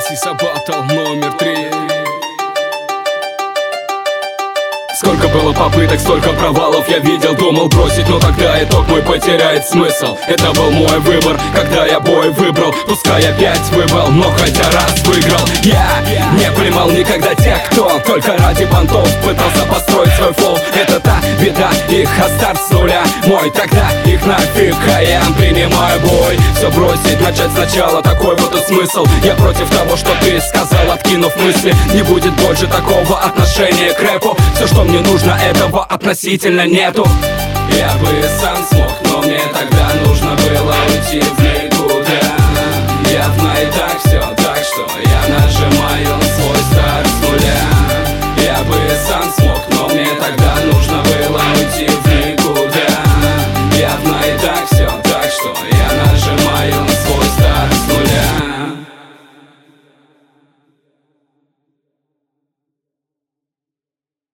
Хасиса Батл номер 3. Сколько было попыток, столько провалов я видел, думал бросить, но тогда итог мой потеряет смысл. Это был мой выбор, когда я бой выбрал. Пускай опять выбрал, но хотя раз выиграл. Я не понимал никогда тех, кто только ради понтов пытался построить свой флоу. Это та беда, их старт с нуля мой, тогда их нафиг, а я принимаю бой. Все бросить, начать сначала, такой вот и смысл. Я против того, что ты сказал, откинув мысли. Не будет больше такого отношения к рэпу. Все, что мне нужно, этого относительно нету. Я бы сам смог